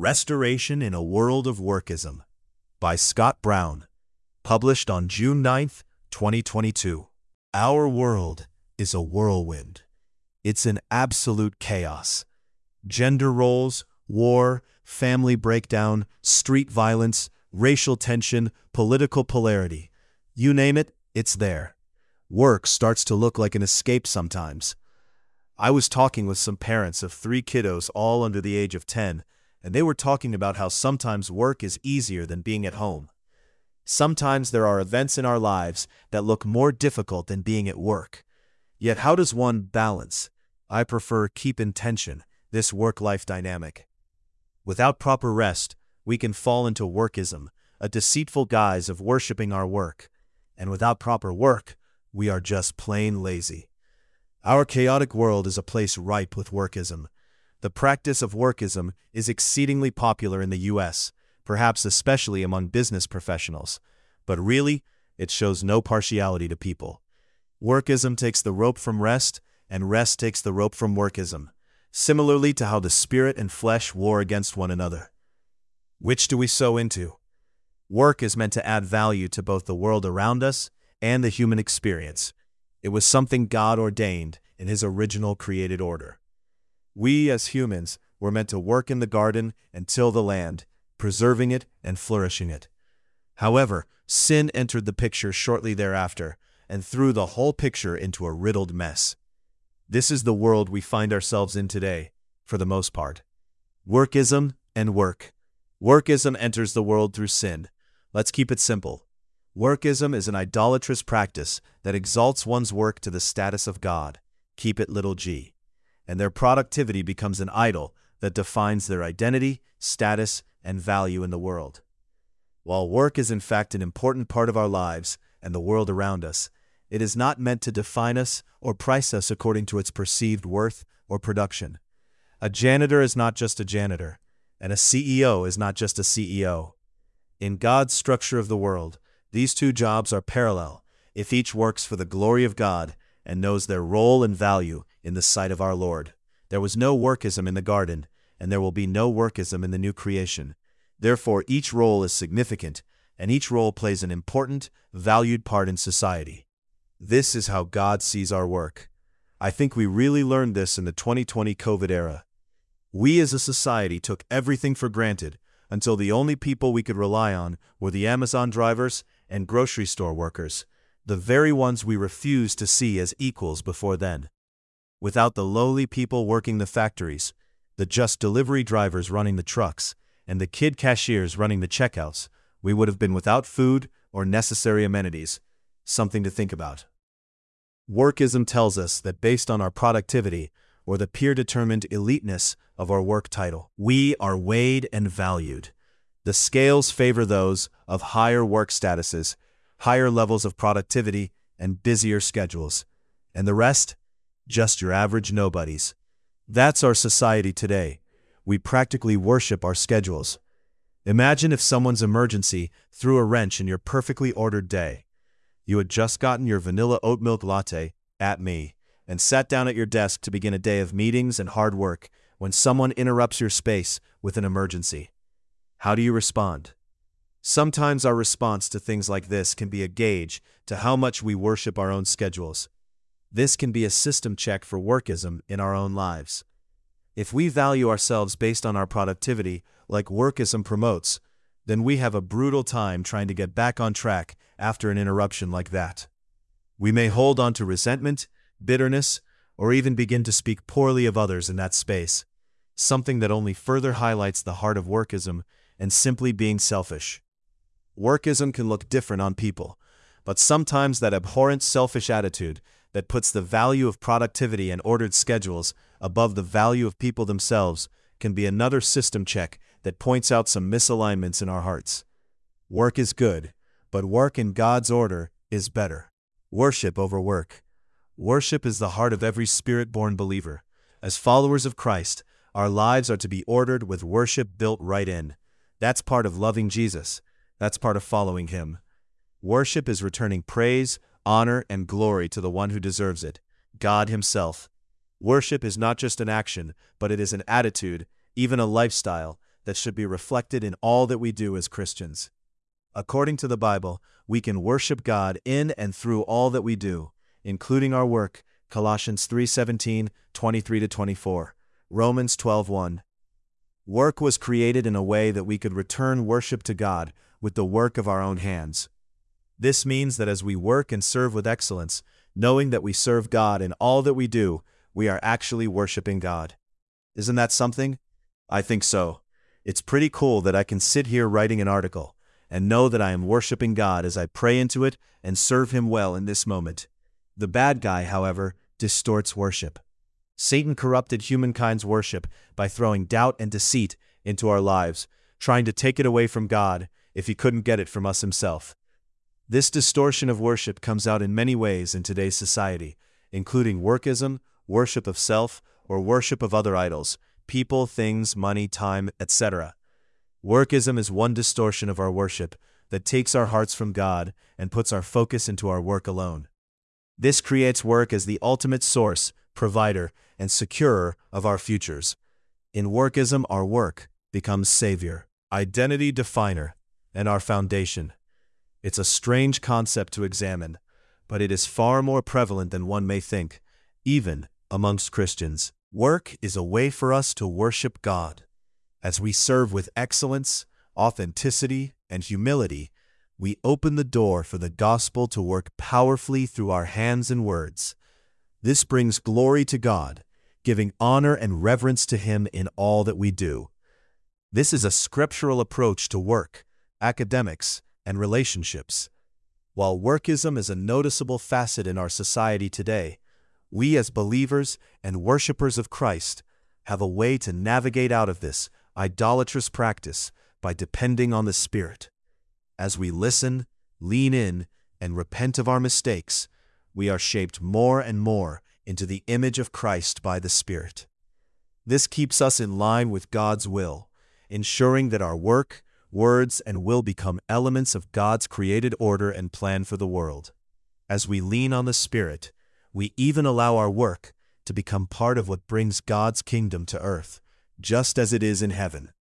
Restoration in a World of Workism by Scott Brown, published on June 9th, 2022. Our world is a whirlwind. It's an absolute chaos. Gender roles, war, family breakdown, street violence, racial tension, political polarity. You name it, it's there. Work starts to look like an escape sometimes. I was talking with some parents of 3 kiddos all under the age of 10, and they were talking about how sometimes work is easier than being at home. Sometimes there are events in our lives that look more difficult than being at work. Yet how does one balance? I prefer keep in tension this work-life dynamic. Without proper rest, we can fall into workism, a deceitful guise of worshiping our work. And without proper work, we are just plain lazy. Our chaotic world is a place ripe with workism. The practice of workism is exceedingly popular in the U.S., perhaps especially among business professionals. But really, it shows no partiality to people. Workism takes the rope from rest, and rest takes the rope from workism, similarly to how the spirit and flesh war against one another. Which do we sow into? Work is meant to add value to both the world around us and the human experience. It was something God ordained in His original created order. We, as humans, were meant to work in the garden and till the land, preserving it and flourishing it. However, sin entered the picture shortly thereafter and threw the whole picture into a riddled mess. This is the world we find ourselves in today, for the most part. Workism and work. Workism enters the world through sin. Let's keep it simple. Workism is an idolatrous practice that exalts one's work to the status of God. Keep it little g. And their productivity becomes an idol that defines their identity, status, and value in the world. While work is in fact an important part of our lives and the world around us, it is not meant to define us or price us according to its perceived worth or production. A janitor is not just a janitor, and a CEO is not just a CEO. In God's structure of the world, these two jobs are parallel if each works for the glory of God and knows their role and value in the sight of our Lord. There was no workism in the garden, and there will be no workism in the new creation. Therefore, each role is significant, and each role plays an important, valued part in society. This is how God sees our work. I think we really learned this in the 2020 COVID era. We as a society took everything for granted until the only people we could rely on were the Amazon drivers and grocery store workers, the very ones we refused to see as equals before then. Without the lowly people working the factories, the just delivery drivers running the trucks, and the kid cashiers running the checkouts, we would have been without food or necessary amenities. Something to think about. Workism tells us that based on our productivity or the peer-determined eliteness of our work title, we are weighed and valued. The scales favor those of higher work statuses, higher levels of productivity, and busier schedules. And the rest? Just your average nobodies. That's our society today. We practically worship our schedules. Imagine if someone's emergency threw a wrench in your perfectly ordered day. You had just gotten your vanilla oat milk latte, at me, and sat down at your desk to begin a day of meetings and hard work when someone interrupts your space with an emergency. How do you respond? Sometimes our response to things like this can be a gauge to how much we worship our own schedules. This can be a system check for workism in our own lives. If we value ourselves based on our productivity, like workism promotes, then we have a brutal time trying to get back on track after an interruption like that. We may hold on to resentment, bitterness, or even begin to speak poorly of others in that space, something that only further highlights the heart of workism and simply being selfish. Workism can look different on people, but sometimes that abhorrent selfish attitude that puts the value of productivity and ordered schedules above the value of people themselves can be another system check that points out some misalignments in our hearts. Work is good, but work in God's order is better. Worship over work. Worship is the heart of every spirit-born believer. As followers of Christ, our lives are to be ordered with worship built right in. That's part of loving Jesus. That's part of following Him. Worship is returning praise, honor, and glory to the one who deserves it, God Himself. Worship is not just an action, but it is an attitude, even a lifestyle, that should be reflected in all that we do as Christians. According to the Bible, we can worship God in and through all that we do, including our work, Colossians 3:17, 23-24, Romans 12:1. Work was created in a way that we could return worship to God with the work of our own hands. This means that as we work and serve with excellence, knowing that we serve God in all that we do, we are actually worshiping God. Isn't that something? I think so. It's pretty cool that I can sit here writing an article and know that I am worshiping God as I pray into it and serve Him well in this moment. The bad guy, however, distorts worship. Satan corrupted humankind's worship by throwing doubt and deceit into our lives, trying to take it away from God if he couldn't get it from us himself. This distortion of worship comes out in many ways in today's society, including workism, worship of self, or worship of other idols, people, things, money, time, etc. Workism is one distortion of our worship that takes our hearts from God and puts our focus into our work alone. This creates work as the ultimate source, provider, and securer of our futures. In workism, our work becomes savior, identity definer, and our foundation. It's a strange concept to examine, but it is far more prevalent than one may think, even amongst Christians. Work is a way for us to worship God. As we serve with excellence, authenticity, and humility, we open the door for the gospel to work powerfully through our hands and words. This brings glory to God, giving honor and reverence to Him in all that we do. This is a scriptural approach to work, academics, and relationships. While workism is a noticeable facet in our society today, we as believers and worshipers of Christ have a way to navigate out of this idolatrous practice by depending on the Spirit. As we listen, lean in, and repent of our mistakes, we are shaped more and more into the image of Christ by the Spirit. This keeps us in line with God's will, ensuring that our work, words, and will become elements of God's created order and plan for the world. As we lean on the Spirit, we even allow our work to become part of what brings God's kingdom to earth, just as it is in heaven.